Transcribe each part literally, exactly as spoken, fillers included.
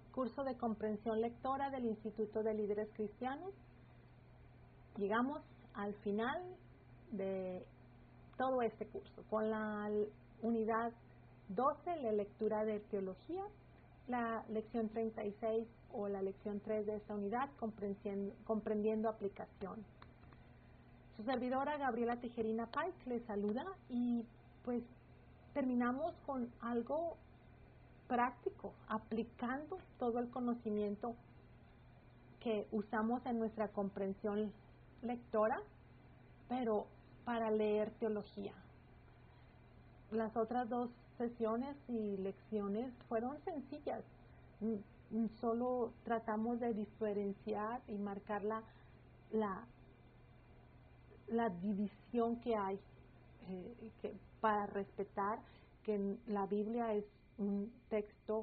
curso de comprensión lectora del Instituto de Líderes Cristianos. Llegamos al final de todo este curso con la unidad doce, la lectura de teología, la lección treinta y seis o la lección tres de esta unidad, comprendiendo, comprendiendo aplicación. Su servidora Gabriela Tijerina Pike les saluda y pues terminamos con algo práctico, aplicando todo el conocimiento que usamos en nuestra comprensión lectora, pero para leer teología. Las otras dos sesiones y lecciones fueron sencillas, solo tratamos de diferenciar y marcar la, la, la división que hay eh, que, para respetar que la Biblia es un texto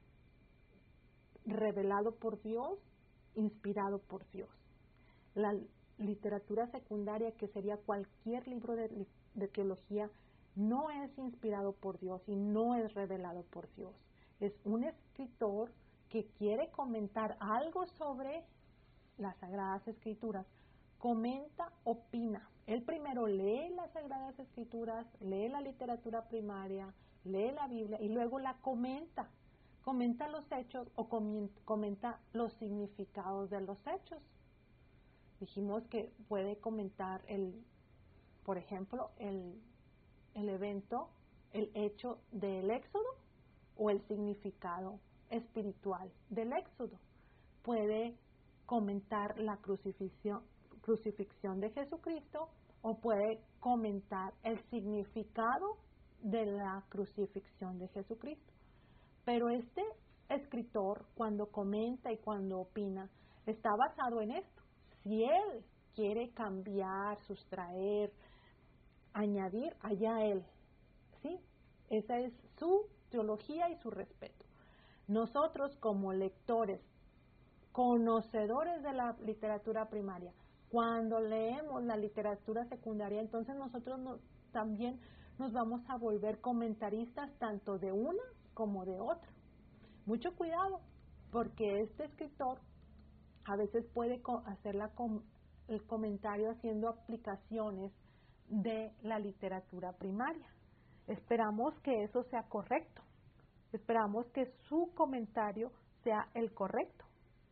revelado por Dios, inspirado por Dios. La literatura secundaria, que sería cualquier libro de, de teología, no es inspirado por Dios y no es revelado por Dios. Es un escritor que quiere comentar algo sobre las Sagradas Escrituras. Comenta, opina. Él primero lee las Sagradas Escrituras, lee la literatura primaria, lee la Biblia y luego la comenta. Comenta los hechos o comenta los significados de los hechos. Dijimos que puede comentar, el, por ejemplo, el, el evento, el hecho del Éxodo o el significado espiritual del Éxodo. Puede comentar la crucifixión, crucifixión de Jesucristo o puede comentar el significado de la crucifixión de Jesucristo. Pero este escritor, cuando comenta y cuando opina, está basado en esto. Si él quiere cambiar, sustraer, añadir, allá él, ¿sí? Esa es su teología y su respeto. Nosotros, como lectores, conocedores de la literatura primaria, cuando leemos la literatura secundaria, entonces nosotros no, también nos vamos a volver comentaristas tanto de una como de otra. Mucho cuidado, porque este escritor a veces puede hacer la com el comentario haciendo aplicaciones de la literatura primaria. Esperamos que eso sea correcto. Esperamos que su comentario sea el correcto,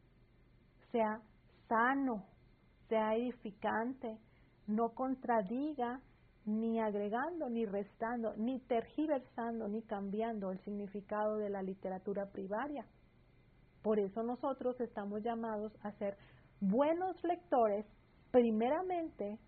sea sano, sea edificante, no contradiga ni agregando, ni restando, ni tergiversando, ni cambiando el significado de la literatura primaria. Por eso nosotros estamos llamados a ser buenos lectores, primeramente,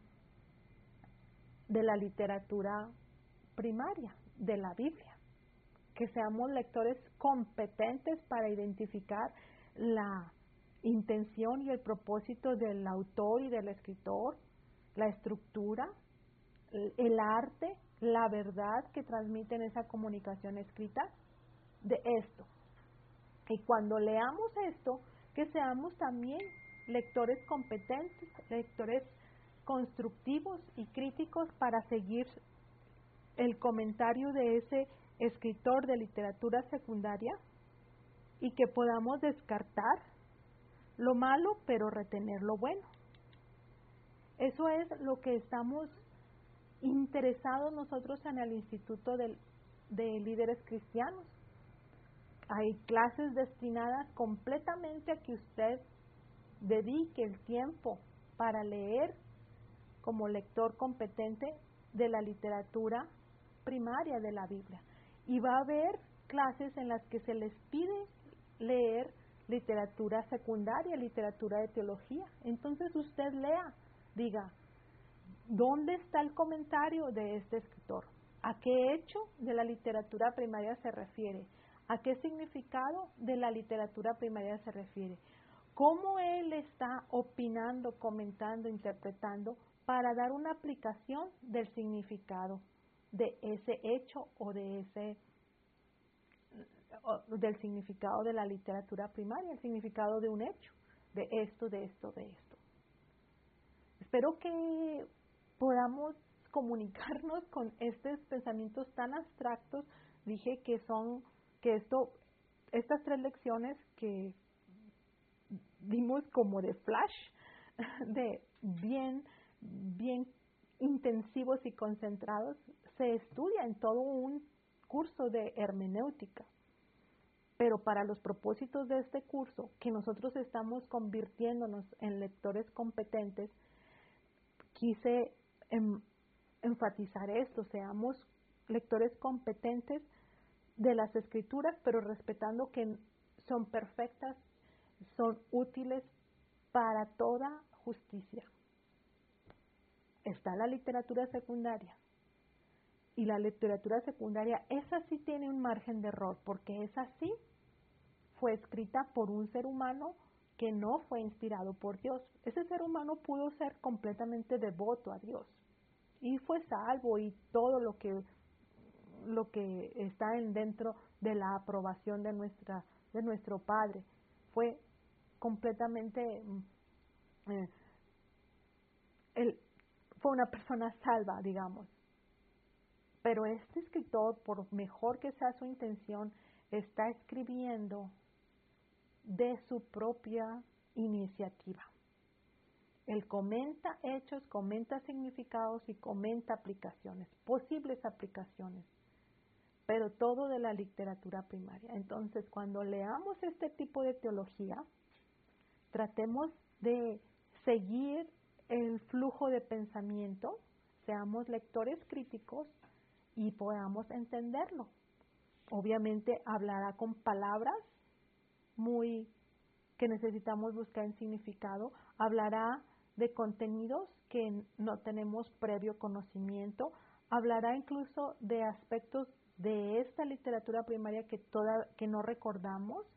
de la literatura primaria, de la Biblia. Que seamos lectores competentes para identificar la intención y el propósito del autor y del escritor, la estructura, el arte, la verdad que transmiten esa comunicación escrita de esto. Y cuando leamos esto, que seamos también lectores competentes, lectores constructivos y críticos para seguir el comentario de ese escritor de literatura secundaria y que podamos descartar lo malo pero retener lo bueno. Eso es lo que estamos interesados nosotros en el Instituto de, de Líderes Cristianos. Hay clases destinadas completamente a que usted dedique el tiempo para leer como lector competente de la literatura primaria de la Biblia. Y va a haber clases en las que se les pide leer literatura secundaria, literatura de teología. Entonces usted lea, diga, ¿dónde está el comentario de este escritor? ¿A qué hecho de la literatura primaria se refiere? ¿A qué significado de la literatura primaria se refiere? ¿Cómo él está opinando, comentando, interpretando para dar una aplicación del significado de ese hecho o de ese o del significado de la literatura primaria, el significado de un hecho, de esto, de esto, de esto? Espero que podamos comunicarnos con estos pensamientos tan abstractos. Dije que son, que esto estas tres lecciones que dimos como de flash, de bien, bien intensivos y concentrados, se estudia en todo un curso de hermenéutica. Pero para los propósitos de este curso, que nosotros estamos convirtiéndonos en lectores competentes, quise em, enfatizar esto, seamos lectores competentes de las Escrituras, pero respetando que son perfectas, son útiles para toda justicia. Está la literatura secundaria, y la literatura secundaria, esa sí tiene un margen de error, porque esa sí fue escrita por un ser humano que no fue inspirado por Dios. Ese ser humano pudo ser completamente devoto a Dios y fue salvo, y todo lo que lo que está en dentro de la aprobación de nuestra de nuestro Padre fue completamente eh, él fue una persona salva, digamos. Pero este escritor, por mejor que sea su intención, está escribiendo de su propia iniciativa. Él comenta hechos, comenta significados y comenta aplicaciones, posibles aplicaciones, pero todo de la literatura primaria. Entonces, cuando leamos este tipo de teología, tratemos de seguir el flujo de pensamiento, seamos lectores críticos y podamos entenderlo. Obviamente hablará con palabras muy que necesitamos buscar en significado, hablará de contenidos que no tenemos previo conocimiento, hablará incluso de aspectos de esta literatura primaria que toda que no recordamos,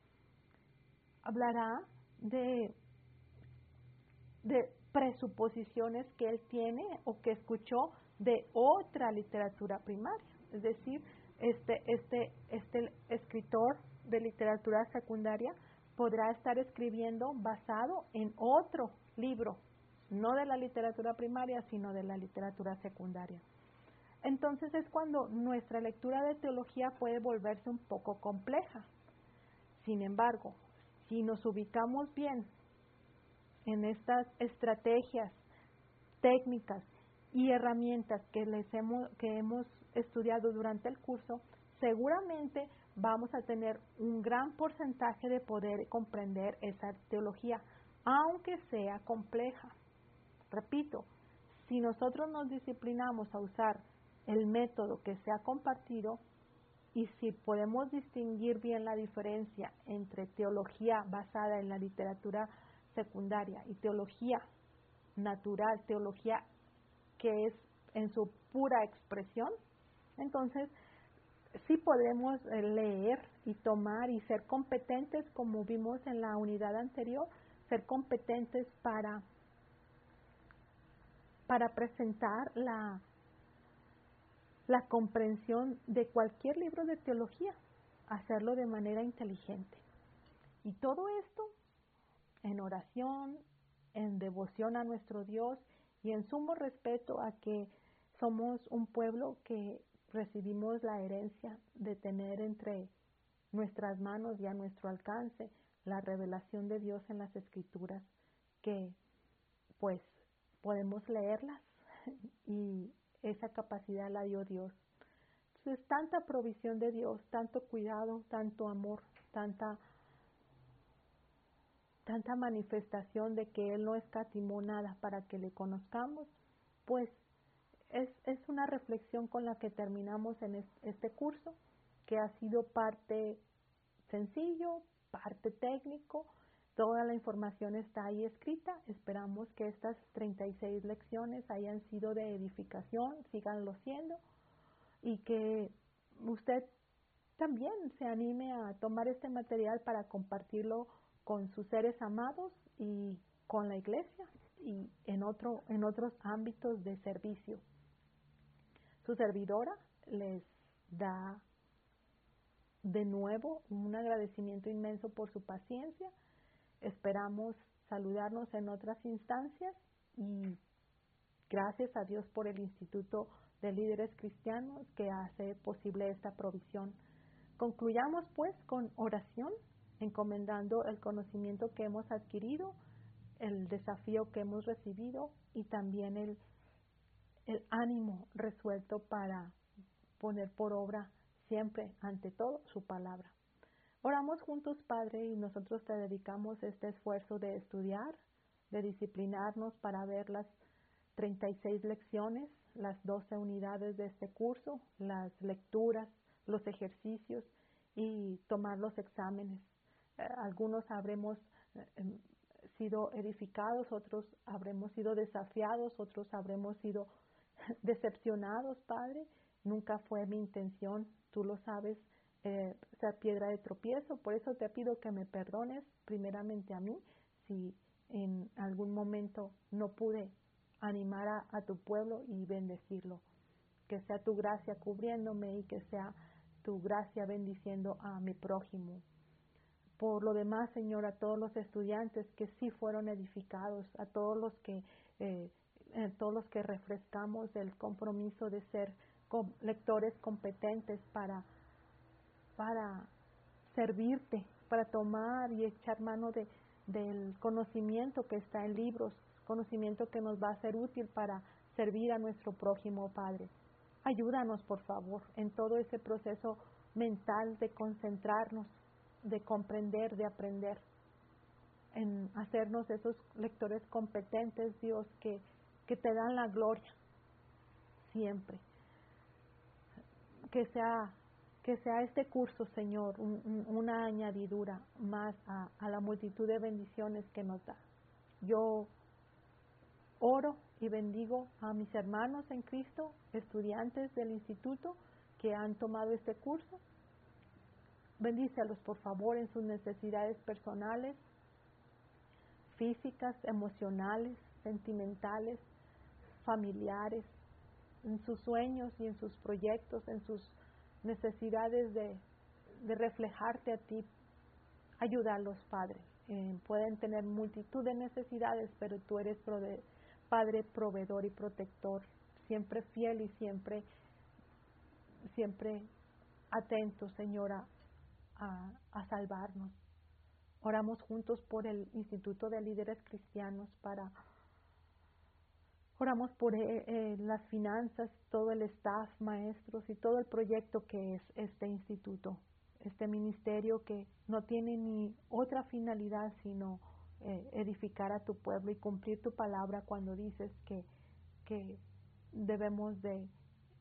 hablará de de presuposiciones que él tiene o que escuchó de otra literatura primaria, es decir, este este este escritor de literatura secundaria podrá estar escribiendo basado en otro libro, no de la literatura primaria, sino de la literatura secundaria. Entonces es cuando nuestra lectura de teología puede volverse un poco compleja. Sin embargo, si nos ubicamos bien en estas estrategias, técnicas y herramientas que les hemos que hemos estudiado durante el curso, seguramente vamos a tener un gran porcentaje de poder comprender esa teología, aunque sea compleja. Repito, si nosotros nos disciplinamos a usar el método que se ha compartido, y si podemos distinguir bien la diferencia entre teología basada en la literatura secundaria y teología natural, teología que es en su pura expresión, entonces sí podemos leer y tomar y ser competentes, como vimos en la unidad anterior, ser competentes para, para presentar la, la comprensión de cualquier libro de teología, hacerlo de manera inteligente. Y todo esto en oración, en devoción a nuestro Dios y en sumo respeto a que somos un pueblo que recibimos la herencia de tener entre nuestras manos y a nuestro alcance la revelación de Dios en las Escrituras, que pues podemos leerlas y esa capacidad la dio Dios. Entonces, tanta provisión de Dios, tanto cuidado, tanto amor, tanta tanta manifestación de que Él no escatimó nada para que le conozcamos, pues es, es una reflexión con la que terminamos en este curso, que ha sido parte sencillo, parte técnico, toda la información está ahí escrita. Esperamos que estas treinta y seis lecciones hayan sido de edificación, síganlo siendo, y que usted también se anime a tomar este material para compartirlo con sus seres amados y con la iglesia y en otro en otros ámbitos de servicio. Su servidora les da de nuevo un agradecimiento inmenso por su paciencia. Esperamos saludarnos en otras instancias y gracias a Dios por el Instituto de Líderes Cristianos que hace posible esta provisión Concluyamos pues con oración, encomendando el conocimiento que hemos adquirido, el desafío que hemos recibido y también el, el ánimo resuelto para poner por obra siempre, ante todo, su palabra. Oramos juntos, Padre, y nosotros te dedicamos este esfuerzo de estudiar, de disciplinarnos para ver las treinta y seis lecciones, las doce unidades de este curso, las lecturas, los ejercicios y tomar los exámenes. Eh, algunos habremos eh, sido edificados, otros habremos sido desafiados, otros habremos sido decepcionados, Padre. Nunca fue mi intención, tú lo sabes, eh, ser piedra de tropiezo. Por eso te pido que me perdones primeramente a mí si en algún momento no pude animar a, a tu pueblo y bendecirlo. Que sea tu gracia cubriéndome y que sea tu gracia bendiciendo a mi prójimo. Por lo demás, Señor, a todos los estudiantes que sí fueron edificados, a todos los que eh, eh, todos los que refrescamos el compromiso de ser com- lectores competentes para para servirte, para tomar y echar mano de del conocimiento que está en libros, conocimiento que nos va a ser útil para servir a nuestro prójimo, Padre. Ayúdanos, por favor, en todo ese proceso mental de concentrarnos, de comprender, de aprender, en hacernos esos lectores competentes, Dios, que, que te dan la gloria siempre. Que sea, que sea este curso, Señor, un, un, una añadidura más a, a la multitud de bendiciones que nos da. Yo oro y bendigo a mis hermanos en Cristo, estudiantes del instituto que han tomado este curso. Bendícelos, por favor, en sus necesidades personales, físicas, emocionales, sentimentales, familiares, en sus sueños y en sus proyectos, en sus necesidades de, de reflejarte a ti. Ayúdalos, Padre. Eh, pueden tener multitud de necesidades, pero tú eres prove- Padre proveedor y protector, siempre fiel y siempre, siempre atento, Señora, a, a salvarnos. Oramos juntos por el Instituto de Líderes Cristianos para oramos por eh, eh, las finanzas, todo el staff, maestros y todo el proyecto que es este instituto, este ministerio que no tiene ni otra finalidad sino eh, edificar a tu pueblo y cumplir tu palabra cuando dices que, que debemos de,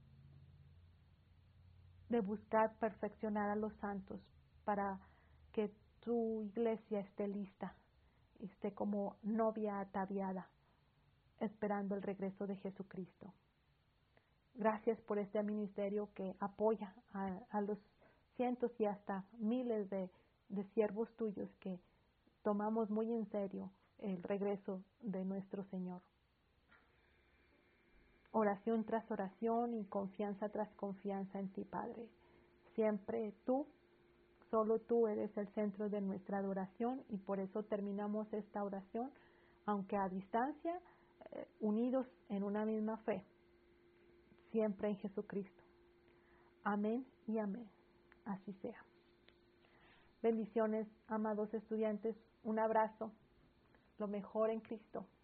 de buscar perfeccionar a los santos para que tu iglesia esté lista, esté como novia ataviada, esperando el regreso de Jesucristo. Gracias por este ministerio que apoya a, a los cientos y hasta miles de, de siervos tuyos que tomamos muy en serio el regreso de nuestro Señor. Oración tras oración y confianza tras confianza en ti, Padre. Siempre tú, solo tú eres el centro de nuestra adoración y por eso terminamos esta oración, aunque a distancia, eh, unidos en una misma fe, siempre en Jesucristo. Amén y amén. Así sea. Bendiciones, amados estudiantes. Un abrazo. Lo mejor en Cristo.